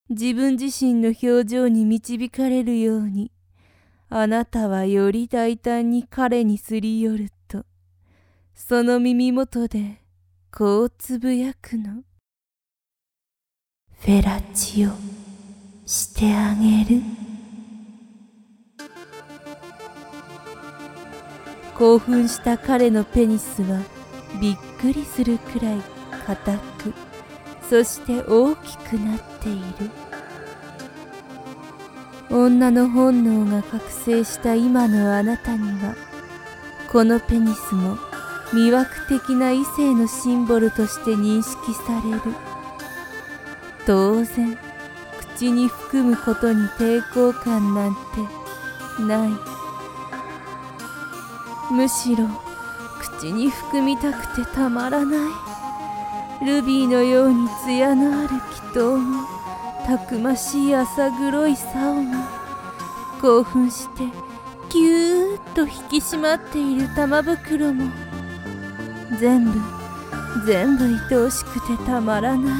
自分自身の表情に導かれるように、あなたはより大胆に彼にすり寄ると、その耳元でこうつぶやくの。フェラチオしてあげる。興奮した彼のペニスはびっくりするくらい硬く、そして大きくなっている。女の本能が覚醒した今のあなたには、このペニスも魅惑的な異性のシンボルとして認識される。当然、口に含むことに抵抗感なんてない。むしろ口に含みたくてたまらない。ルビーのように艶のある気筒も、たくましい浅黒い竿も、興奮してぎゅーっと引き締まっている玉袋も、全部愛おしくてたまらない。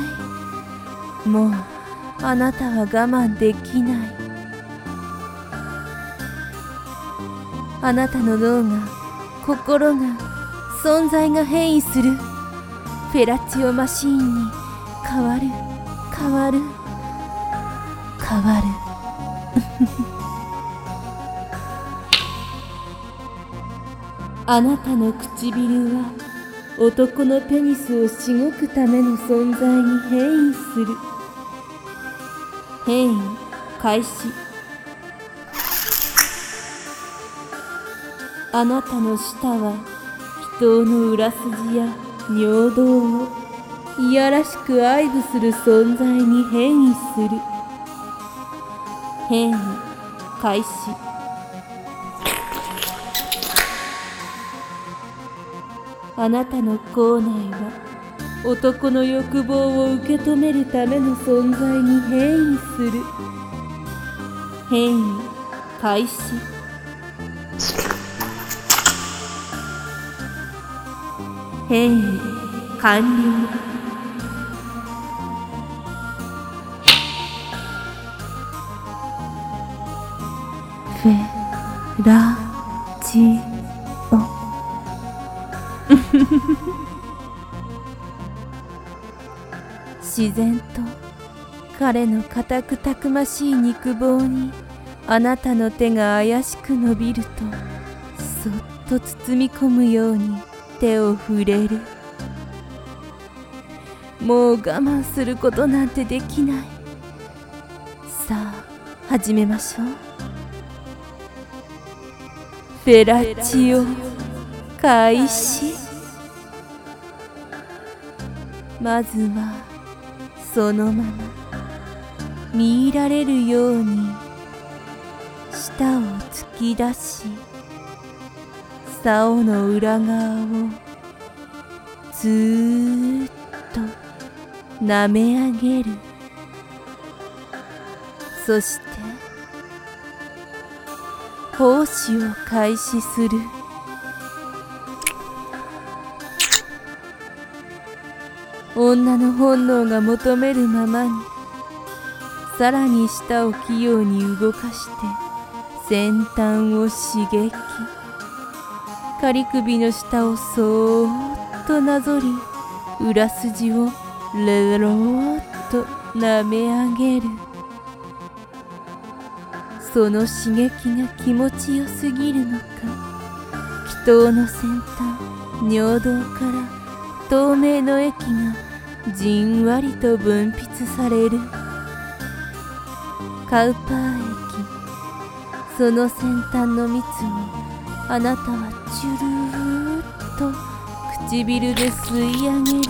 もうあなたは我慢できない。あなたの脳が、心が、存在が変異する。フェラチオマシーンに変わる。あなたの唇は男のペニスをしごくための存在に変異する。変異開始。あなたの舌は気筒の裏筋や尿道をいやらしく愛撫する存在に変異する。変異開始。あなたの口内は男の欲望を受け止めるための存在に変異する。変異開始。変異完了。フェラチオ自然と彼の固くたくましい肉棒にあなたの手が怪しく伸びると、そっと包み込むように手を触れる。もう我慢することなんてできない。さあ始めましょう。フェラチオ開始。まずはそのまま見入られるように舌を突き出し、竿の裏側をずーっと舐め上げる。そして奉仕を開始する。女の本能が求めるままに、さらに舌を器用に動かして先端を刺激。仮首の下をそーっとなぞり、裏筋をレローっと舐め上げる。その刺激が気持ちよすぎるのか、気筒の先端、尿道から透明の液がじんわりと分泌される。カウパー液、その先端の蜜をあなたはチュルーっと唇で吸い上げる。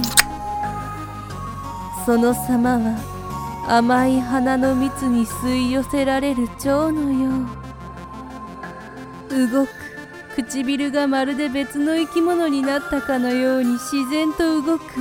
その様は甘い花の蜜に吸い寄せられる蝶のよう。動く唇がまるで別の生き物になったかのように自然と動く。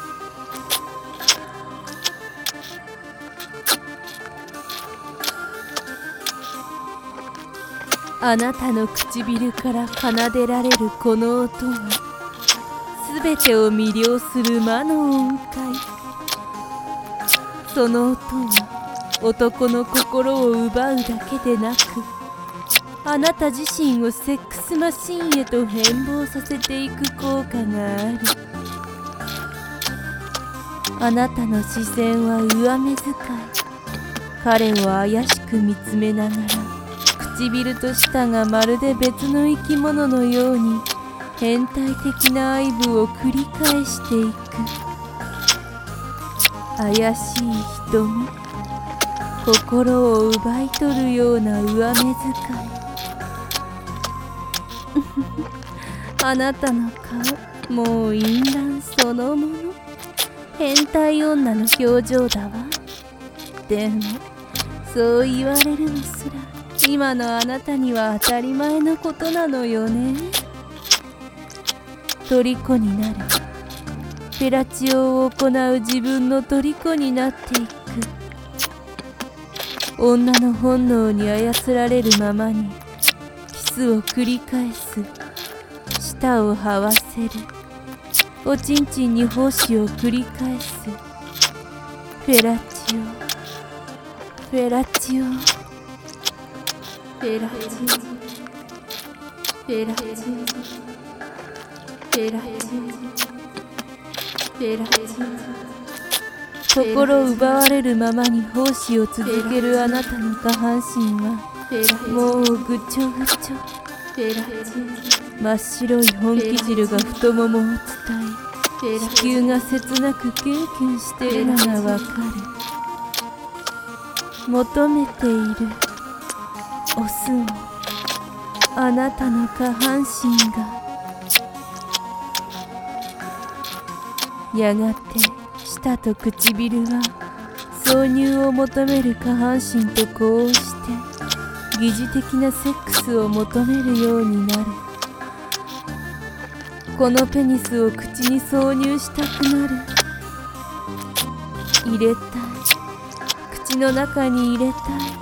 あなたの唇から奏でられるこの音は、すべてを魅了する魔の音階。その音は男の心を奪うだけでなく、あなた自身をセックスマシンへと変貌させていく効果がある。あなたの視線は上目遣い。彼を怪しく見つめながら、唇と舌がまるで別の生き物のように変態的な愛撫を繰り返していく。怪しい瞳、心を奪い取るような上目遣い。あなたの顔、もう淫乱そのもの。変態女の表情だわ。でもそう言われるのすら今のあなたには当たり前のことなのよね。虜になる。フェラチオを行う自分の虜になっていく。女の本能に操られるままにキスを繰り返す。舌を這わせる。おちんちんに胞子を繰り返す。フェラチオ、フェラチオ、フェラチオ、フェラチオ、フェラチオ、フェラチオ。心奪われるままに胞子を続けるあなたの下半身はもうぐちょぐちょ。真っ白い本気汁が太ももを伝え、子宮が切なくキュンキュンしているのがわかる。求めているオスもあなたの下半身が。やがて舌と唇は挿入を求める下半身と呼応して疑似的なセックスを求めるようになる。このペニスを口に挿入したくなる。入れたい。口の中に入れた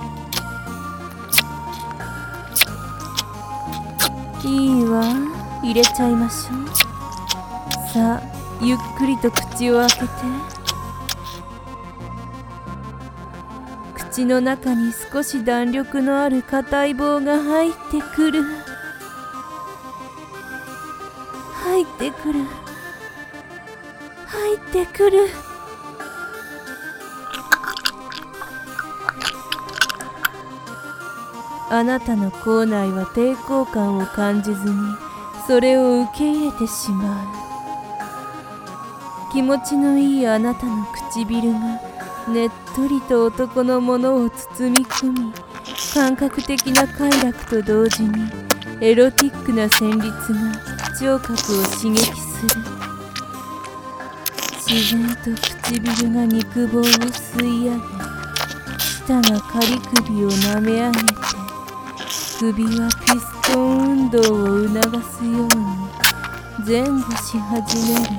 い。いいわ、入れちゃいましょう。さあ、ゆっくりと口を開けて。口の中に少し弾力のある硬い棒が入ってくる。入ってくる。入ってくる。あなたの口内は抵抗感を感じずにそれを受け入れてしまう。気持ちのいいあなたの唇がねっとりと男のものを包み込み、感覚的な快楽と同時にエロティックな旋律が聴覚を刺激する。自然と唇が肉棒を吸い上げ、舌が仮首を舐め上げて、首はピストン運動を促すように前後し始める。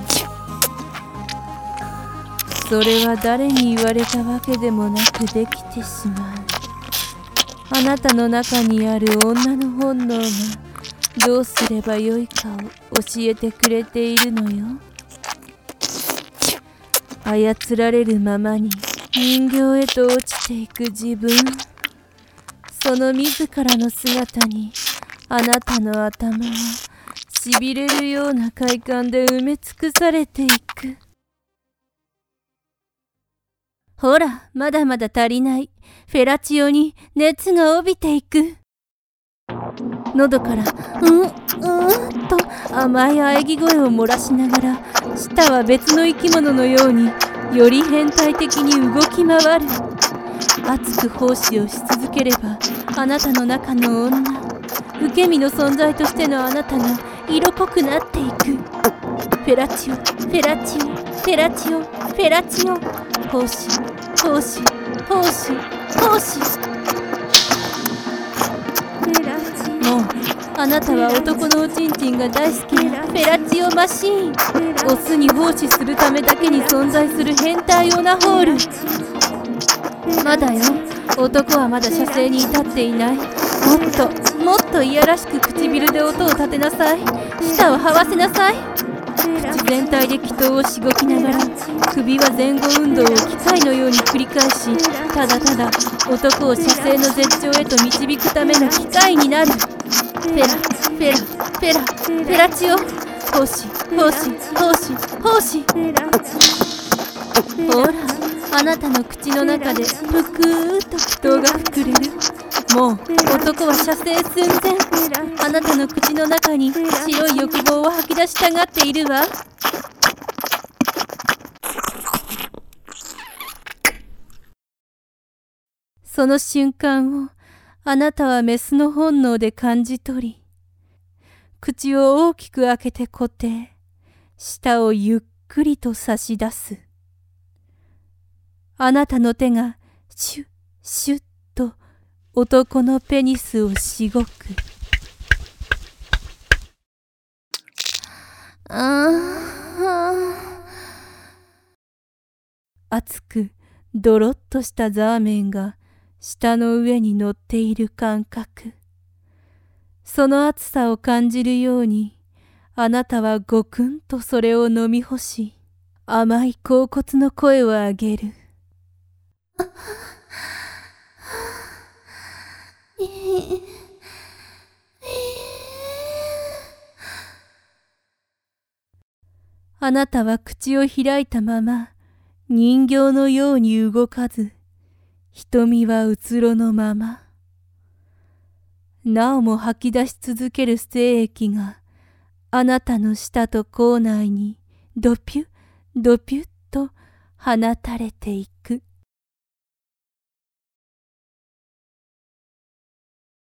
それは誰に言われたわけでもなくできてしまう。あなたの中にある女の本能がどうすればよいかを教えてくれているのよ。操られるままに人形へと落ちていく自分。その自らの姿にあなたの頭はしびれるような快感で埋め尽くされていく。ほら、まだまだ足りない。フェラチオに熱が帯びていく。喉からと甘い喘ぎ声を漏らしながら、舌は別の生き物のようにより変態的に動き回る。熱く奉仕をし続ければ、あなたの中の女、受け身の存在としてのあなたが色濃くなっていく。フェラチオ、フェラチオ、フェラチオ、フェラチオ、奉仕、奉仕、奉仕、奉仕。もうあなたは男のおちんちんが大好きなフェラチオマシーン。オスに奉仕するためだけに存在する変態オナホール。まだよ、男はまだ射精に至っていない。もっといやらしく唇で音を立てなさい。舌を這わせなさい。唇全体で気筒をしごきながら、首は前後運動を機械のように繰り返し、ただただ男を射精の絶頂へと導くための機械になる。ペラペラペラペラチオ、奉仕奉仕奉仕奉仕。ほら、あなたの口の中でぷくーっと気筒が膨れる。もう男は射精寸前。あなたの口の中に白い欲望を吐き出したがっているわ。その瞬間をあなたはメスの本能で感じ取り、口を大きく開けて固定、舌をゆっくりと差し出す。あなたの手がシュッシュッと男のペニスをしごく。熱くドロッとしたザーメンが舌の上に乗っている感覚。その熱さを感じるように、あなたはごくんとそれを飲み干し、甘い恍惚の声を上げる。あなたは口を開いたまま、人形のように動かず、瞳はうつろのまま。なおも吐き出し続ける精液が、あなたの舌と口内にドピュッドピュッと放たれていく。